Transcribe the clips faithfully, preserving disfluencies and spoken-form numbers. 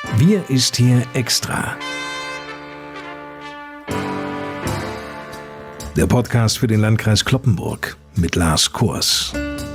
Wir ist hier extra. Der Podcast für den Landkreis Cloppenburg mit Lars Kurs.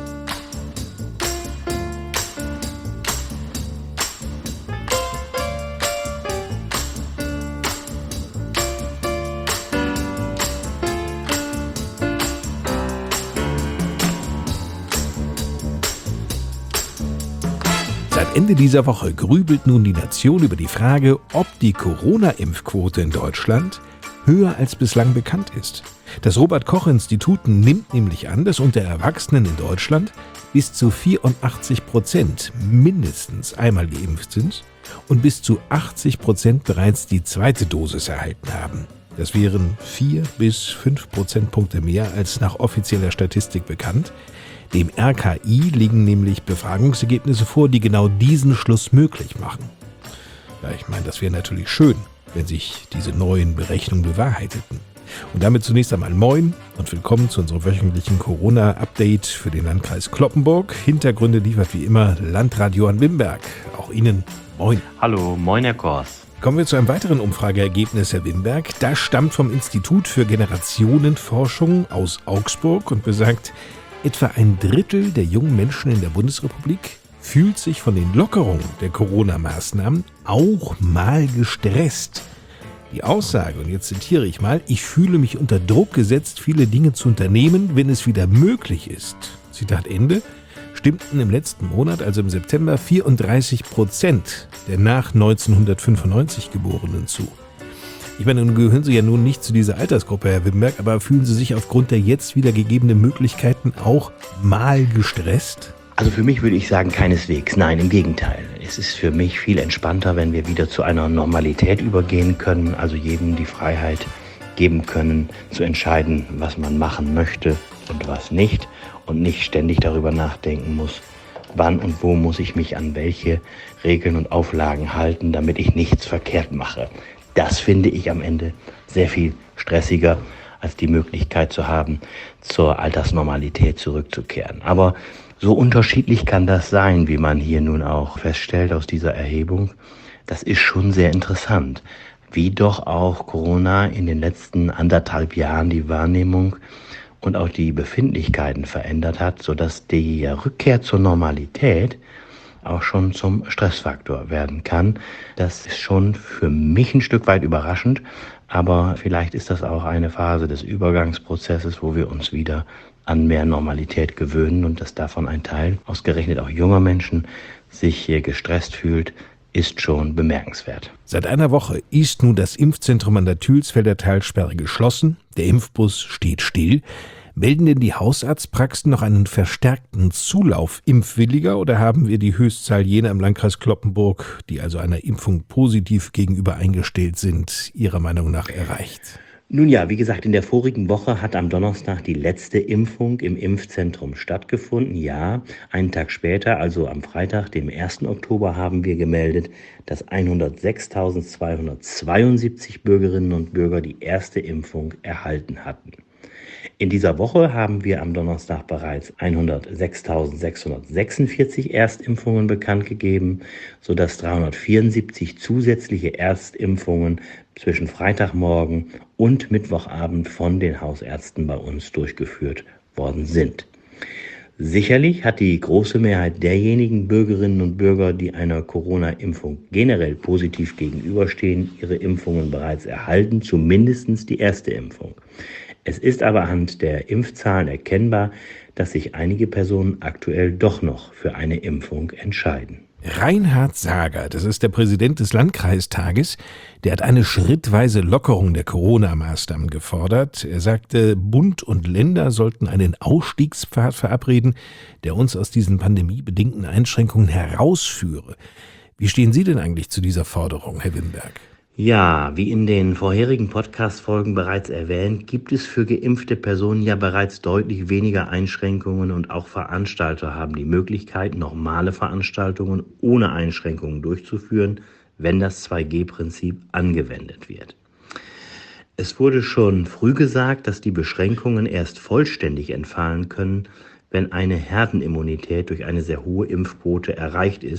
Seit Ende dieser Woche grübelt nun die Nation über die Frage, ob die Corona-Impfquote in Deutschland höher als bislang bekannt ist. Das Robert-Koch-Institut nimmt nämlich an, dass unter Erwachsenen in Deutschland bis zu vierundachtzig Prozent mindestens einmal geimpft sind und bis zu achtzig Prozent bereits die zweite Dosis erhalten haben. Das wären vier bis fünf Prozentpunkte mehr als nach offizieller Statistik bekannt. Dem R K I liegen nämlich Befragungsergebnisse vor, die genau diesen Schluss möglich machen. Ja, ich meine, das wäre natürlich schön, wenn sich diese neuen Berechnungen bewahrheiteten. Und damit zunächst einmal moin und willkommen zu unserem wöchentlichen Corona-Update für den Landkreis Cloppenburg. Hintergründe liefert wie immer Landradio an Wimberg. Auch Ihnen moin. Hallo, moin Herr Kors. Kommen wir zu einem weiteren Umfrageergebnis, Herr Wimberg. Das stammt vom Institut für Generationenforschung aus Augsburg und besagt, etwa ein Drittel der jungen Menschen in der Bundesrepublik fühlt sich von den Lockerungen der Corona-Maßnahmen auch mal gestresst. Die Aussage, und jetzt zitiere ich mal, ich fühle mich unter Druck gesetzt, viele Dinge zu unternehmen, wenn es wieder möglich ist. Zitat Ende, stimmten im letzten Monat, also im September, vierunddreißig Prozent der nach neunzehnhundertfünfundneunzig Geborenen zu. Ich meine, nun gehören Sie ja nun nicht zu dieser Altersgruppe, Herr Wimberg, aber fühlen Sie sich aufgrund der jetzt wieder gegebenen Möglichkeiten auch mal gestresst? Also für mich würde ich sagen, keineswegs. Nein, im Gegenteil. Es ist für mich viel entspannter, wenn wir wieder zu einer Normalität übergehen können, also jedem die Freiheit geben können, zu entscheiden, was man machen möchte und was nicht und nicht ständig darüber nachdenken muss, wann und wo muss ich mich an welche Regeln und Auflagen halten, damit ich nichts verkehrt mache. Das finde ich am Ende sehr viel stressiger, als die Möglichkeit zu haben, zur Alltagsnormalität zurückzukehren. Aber so unterschiedlich kann das sein, wie man hier nun auch feststellt aus dieser Erhebung. Das ist schon sehr interessant, wie doch auch Corona in den letzten anderthalb Jahren die Wahrnehmung und auch die Befindlichkeiten verändert hat, sodass die Rückkehr zur Normalität auch schon zum Stressfaktor werden kann. Das ist schon für mich ein Stück weit überraschend, aber vielleicht ist das auch eine Phase des Übergangsprozesses, wo wir uns wieder an mehr Normalität gewöhnen und dass davon ein Teil, ausgerechnet auch junger Menschen, sich hier gestresst fühlt, ist schon bemerkenswert. Seit einer Woche ist nun das Impfzentrum an der Thülsfelder Talsperre geschlossen. Der Impfbus steht still. Melden denn die Hausarztpraxen noch einen verstärkten Zulauf Impfwilliger oder haben wir die Höchstzahl jener im Landkreis Cloppenburg, die also einer Impfung positiv gegenüber eingestellt sind, Ihrer Meinung nach erreicht? Nun ja, wie gesagt, in der vorigen Woche hat am Donnerstag die letzte Impfung im Impfzentrum stattgefunden. Ja, einen Tag später, also am Freitag, dem ersten Oktober, haben wir gemeldet, dass hundertsechstausendzweihundertzweiundsiebzig Bürgerinnen und Bürger die erste Impfung erhalten hatten. In dieser Woche haben wir am Donnerstag bereits hundertsechstausendsechshundertsechsundvierzig Erstimpfungen bekannt gegeben, sodass dreihundertvierundsiebzig zusätzliche Erstimpfungen zwischen Freitagmorgen und Mittwochabend von den Hausärzten bei uns durchgeführt worden sind. Sicherlich hat die große Mehrheit derjenigen Bürgerinnen und Bürger, die einer Corona-Impfung generell positiv gegenüberstehen, ihre Impfungen bereits erhalten, zumindest die erste Impfung. Es ist aber anhand der Impfzahlen erkennbar, dass sich einige Personen aktuell doch noch für eine Impfung entscheiden. Reinhard Sager, das ist der Präsident des Landkreistages, der hat eine schrittweise Lockerung der Corona-Maßnahmen gefordert. Er sagte, Bund und Länder sollten einen Ausstiegspfad verabreden, der uns aus diesen pandemiebedingten Einschränkungen herausführe. Wie stehen Sie denn eigentlich zu dieser Forderung, Herr Wimberg? Ja, wie in den vorherigen Podcast-Folgen bereits erwähnt, gibt es für geimpfte Personen ja bereits deutlich weniger Einschränkungen und auch Veranstalter haben die Möglichkeit, normale Veranstaltungen ohne Einschränkungen durchzuführen, wenn das zwei G Prinzip angewendet wird. Es wurde schon früh gesagt, dass die Beschränkungen erst vollständig entfallen können, wenn eine Herdenimmunität durch eine sehr hohe Impfquote erreicht ist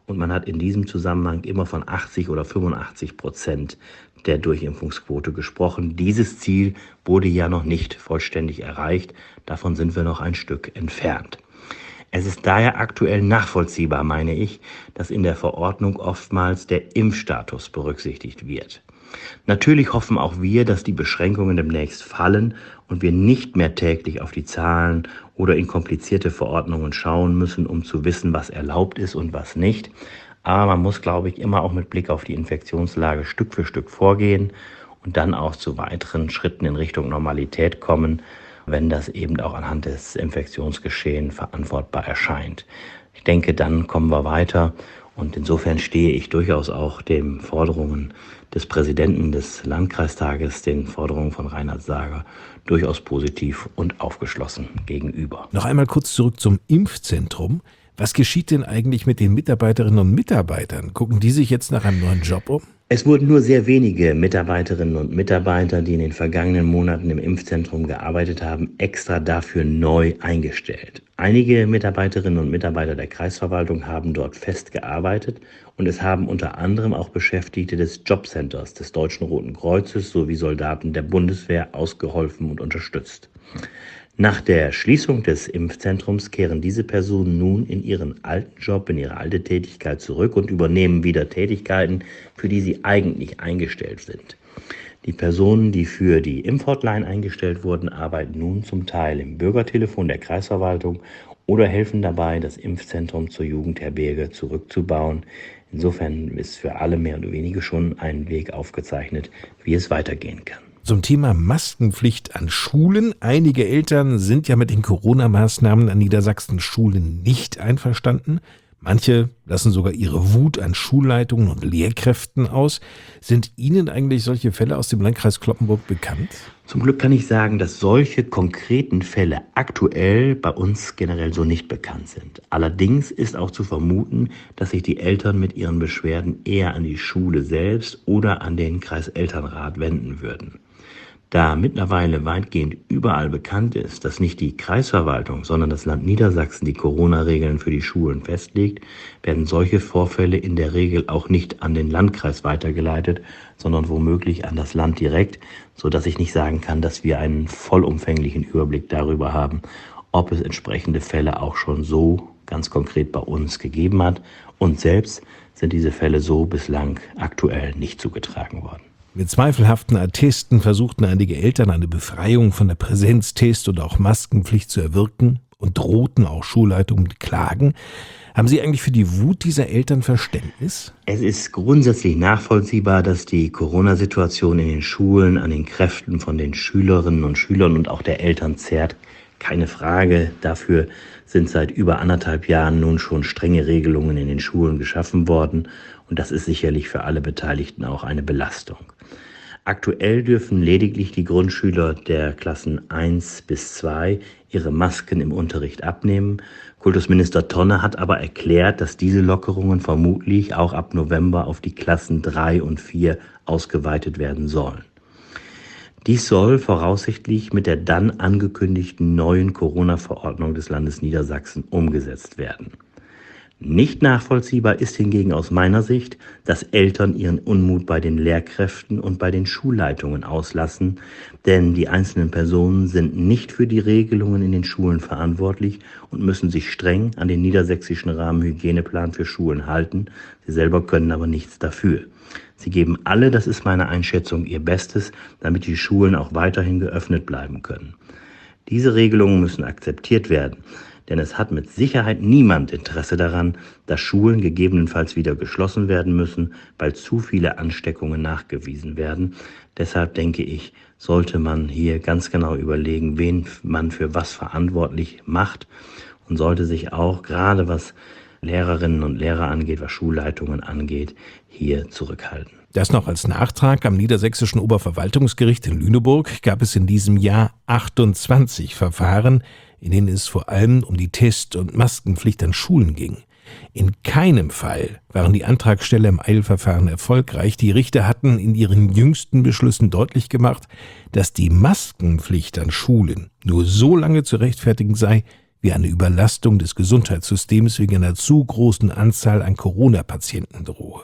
und man hat in diesem Zusammenhang immer von achtzig oder fünfundachtzig Prozent der Durchimpfungsquote gesprochen. Dieses Ziel wurde ja noch nicht vollständig erreicht. Davon sind wir noch ein Stück entfernt. Es ist daher aktuell nachvollziehbar, meine ich, dass in der Verordnung oftmals der Impfstatus berücksichtigt wird. Natürlich hoffen auch wir, dass die Beschränkungen demnächst fallen und wir nicht mehr täglich auf die Zahlen oder in komplizierte Verordnungen schauen müssen, um zu wissen, was erlaubt ist und was nicht. Aber man muss, glaube ich, immer auch mit Blick auf die Infektionslage Stück für Stück vorgehen und dann auch zu weiteren Schritten in Richtung Normalität kommen, wenn das eben auch anhand des Infektionsgeschehens verantwortbar erscheint. Ich denke, dann kommen wir weiter und insofern stehe ich durchaus auch den Forderungen des Präsidenten des Landkreistages, den Forderungen von Reinhard Sager, durchaus positiv und aufgeschlossen gegenüber. Noch einmal kurz zurück zum Impfzentrum. Was geschieht denn eigentlich mit den Mitarbeiterinnen und Mitarbeitern? Gucken die sich jetzt nach einem neuen Job um? Es wurden nur sehr wenige Mitarbeiterinnen und Mitarbeiter, die in den vergangenen Monaten im Impfzentrum gearbeitet haben, extra dafür neu eingestellt. Einige Mitarbeiterinnen und Mitarbeiter der Kreisverwaltung haben dort fest gearbeitet und es haben unter anderem auch Beschäftigte des Jobcenters des Deutschen Roten Kreuzes sowie Soldaten der Bundeswehr ausgeholfen und unterstützt. Nach der Schließung des Impfzentrums kehren diese Personen nun in ihren alten Job, in ihre alte Tätigkeit zurück und übernehmen wieder Tätigkeiten, für die sie eigentlich eingestellt sind. Die Personen, die für die Impfhotline eingestellt wurden, arbeiten nun zum Teil im Bürgertelefon der Kreisverwaltung oder helfen dabei, das Impfzentrum zur Jugendherberge zurückzubauen. Insofern ist für alle mehr oder weniger schon ein Weg aufgezeichnet, wie es weitergehen kann. Zum Thema Maskenpflicht an Schulen. Einige Eltern sind ja mit den Corona-Maßnahmen an Niedersachsens Schulen nicht einverstanden. Manche lassen sogar ihre Wut an Schulleitungen und Lehrkräften aus. Sind Ihnen eigentlich solche Fälle aus dem Landkreis Cloppenburg bekannt? Zum Glück kann ich sagen, dass solche konkreten Fälle aktuell bei uns generell so nicht bekannt sind. Allerdings ist auch zu vermuten, dass sich die Eltern mit ihren Beschwerden eher an die Schule selbst oder an den Kreiselternrat wenden würden. Da mittlerweile weitgehend überall bekannt ist, dass nicht die Kreisverwaltung, sondern das Land Niedersachsen die Corona-Regeln für die Schulen festlegt, werden solche Vorfälle in der Regel auch nicht an den Landkreis weitergeleitet, sondern womöglich an das Land direkt, sodass ich nicht sagen kann, dass wir einen vollumfänglichen Überblick darüber haben, ob es entsprechende Fälle auch schon so ganz konkret bei uns gegeben hat. Und selbst sind diese Fälle so bislang aktuell nicht zugetragen worden. Mit zweifelhaften Attesten versuchten einige Eltern eine Befreiung von der Präsenztest- und auch Maskenpflicht zu erwirken und drohten auch Schulleitungen mit Klagen. Haben Sie eigentlich für die Wut dieser Eltern Verständnis? Es ist grundsätzlich nachvollziehbar, dass die Corona-Situation in den Schulen an den Kräften von den Schülerinnen und Schülern und auch der Eltern zerrt. Keine Frage, dafür sind seit über anderthalb Jahren nun schon strenge Regelungen in den Schulen geschaffen worden und das ist sicherlich für alle Beteiligten auch eine Belastung. Aktuell dürfen lediglich die Grundschüler der Klassen eins bis zwei ihre Masken im Unterricht abnehmen. Kultusminister Tonne hat aber erklärt, dass diese Lockerungen vermutlich auch ab November auf die Klassen drei und vier ausgeweitet werden sollen. Dies soll voraussichtlich mit der dann angekündigten neuen Corona-Verordnung des Landes Niedersachsen umgesetzt werden. Nicht nachvollziehbar ist hingegen aus meiner Sicht, dass Eltern ihren Unmut bei den Lehrkräften und bei den Schulleitungen auslassen, denn die einzelnen Personen sind nicht für die Regelungen in den Schulen verantwortlich und müssen sich streng an den niedersächsischen Rahmenhygieneplan für Schulen halten. Sie selber können aber nichts dafür. Sie geben alle, das ist meine Einschätzung, ihr Bestes, damit die Schulen auch weiterhin geöffnet bleiben können. Diese Regelungen müssen akzeptiert werden. Denn es hat mit Sicherheit niemand Interesse daran, dass Schulen gegebenenfalls wieder geschlossen werden müssen, weil zu viele Ansteckungen nachgewiesen werden. Deshalb denke ich, sollte man hier ganz genau überlegen, wen man für was verantwortlich macht und sollte sich auch, gerade was Lehrerinnen und Lehrer angeht, was Schulleitungen angeht, hier zurückhalten. Das noch als Nachtrag: Am Niedersächsischen Oberverwaltungsgericht in Lüneburg gab es in diesem Jahr achtundzwanzig Verfahren, in denen es vor allem um die Test- und Maskenpflicht an Schulen ging. In keinem Fall waren die Antragsteller im Eilverfahren erfolgreich. Die Richter hatten in ihren jüngsten Beschlüssen deutlich gemacht, dass die Maskenpflicht an Schulen nur so lange zu rechtfertigen sei, wie eine Überlastung des Gesundheitssystems wegen einer zu großen Anzahl an Corona-Patienten drohe.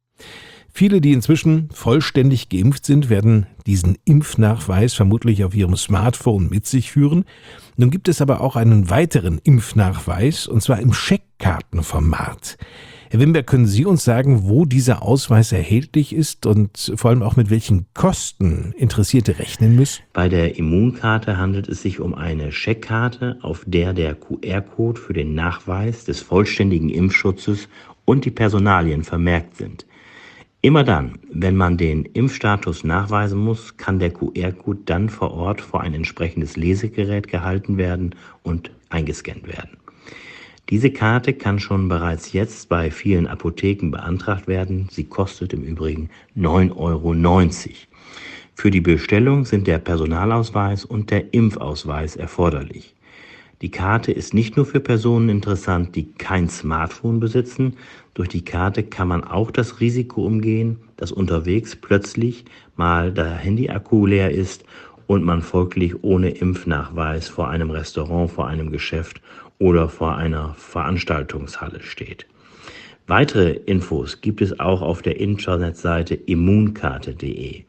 Viele, die inzwischen vollständig geimpft sind, werden diesen Impfnachweis vermutlich auf ihrem Smartphone mit sich führen. Nun gibt es aber auch einen weiteren Impfnachweis, und zwar im Scheckkartenformat. Herr Wimberg, können Sie uns sagen, wo dieser Ausweis erhältlich ist und vor allem auch mit welchen Kosten Interessierte rechnen müssen? Bei der Immunkarte handelt es sich um eine Scheckkarte, auf der der Q R-Code für den Nachweis des vollständigen Impfschutzes und die Personalien vermerkt sind. Immer dann, wenn man den Impfstatus nachweisen muss, kann der Q R-Code dann vor Ort vor ein entsprechendes Lesegerät gehalten werden und eingescannt werden. Diese Karte kann schon bereits jetzt bei vielen Apotheken beantragt werden. Sie kostet im Übrigen neun Euro neunzig. Für die Bestellung sind der Personalausweis und der Impfausweis erforderlich. Die Karte ist nicht nur für Personen interessant, die kein Smartphone besitzen. Durch die Karte kann man auch das Risiko umgehen, dass unterwegs plötzlich mal der Handyakku leer ist und man folglich ohne Impfnachweis vor einem Restaurant, vor einem Geschäft oder vor einer Veranstaltungshalle steht. Weitere Infos gibt es auch auf der Internetseite immunkarte punkt de.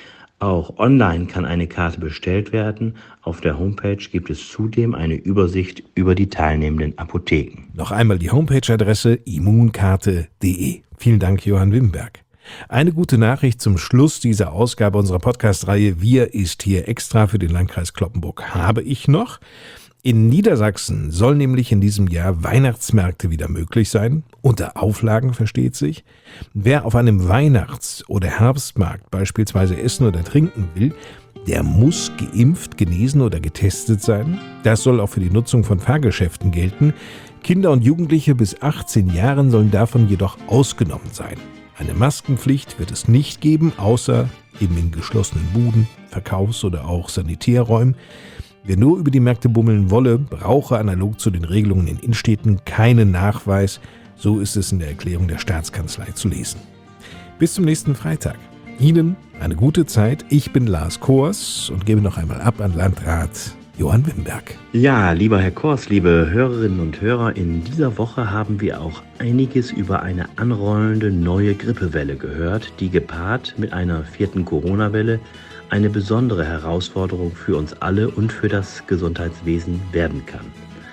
Auch online kann eine Karte bestellt werden. Auf der Homepage gibt es zudem eine Übersicht über die teilnehmenden Apotheken. Noch einmal die Homepage-Adresse immunkarte punkt de. Vielen Dank, Johann Wimberg. Eine gute Nachricht zum Schluss dieser Ausgabe unserer Podcast-Reihe Wir ist hier extra für den Landkreis Cloppenburg habe ich noch. In Niedersachsen soll nämlich in diesem Jahr Weihnachtsmärkte wieder möglich sein, unter Auflagen versteht sich. Wer auf einem Weihnachts- oder Herbstmarkt beispielsweise essen oder trinken will, der muss geimpft, genesen oder getestet sein. Das soll auch für die Nutzung von Fahrgeschäften gelten. Kinder und Jugendliche bis achtzehn Jahren sollen davon jedoch ausgenommen sein. Eine Maskenpflicht wird es nicht geben, außer eben in geschlossenen Buden, Verkaufs- oder auch Sanitärräumen. Wer nur über die Märkte bummeln wolle, brauche analog zu den Regelungen in Innenstädten keinen Nachweis. So ist es in der Erklärung der Staatskanzlei zu lesen. Bis zum nächsten Freitag. Ihnen eine gute Zeit. Ich bin Lars Kors und gebe noch einmal ab an Landrat Johann Wimberg. Ja, lieber Herr Kors, liebe Hörerinnen und Hörer, in dieser Woche haben wir auch einiges über eine anrollende neue Grippewelle gehört, die gepaart mit einer vierten Corona-Welle eine besondere Herausforderung für uns alle und für das Gesundheitswesen werden kann.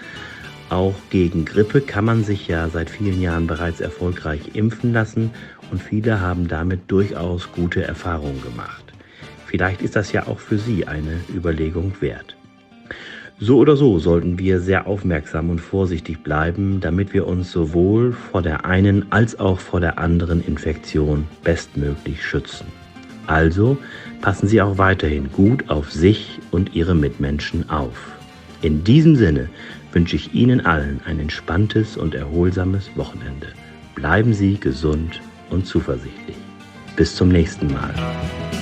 Auch gegen Grippe kann man sich ja seit vielen Jahren bereits erfolgreich impfen lassen und viele haben damit durchaus gute Erfahrungen gemacht. Vielleicht ist das ja auch für Sie eine Überlegung wert. So oder so sollten wir sehr aufmerksam und vorsichtig bleiben, damit wir uns sowohl vor der einen als auch vor der anderen Infektion bestmöglich schützen. Also passen Sie auch weiterhin gut auf sich und Ihre Mitmenschen auf. In diesem Sinne wünsche ich Ihnen allen ein entspanntes und erholsames Wochenende. Bleiben Sie gesund und zuversichtlich. Bis zum nächsten Mal.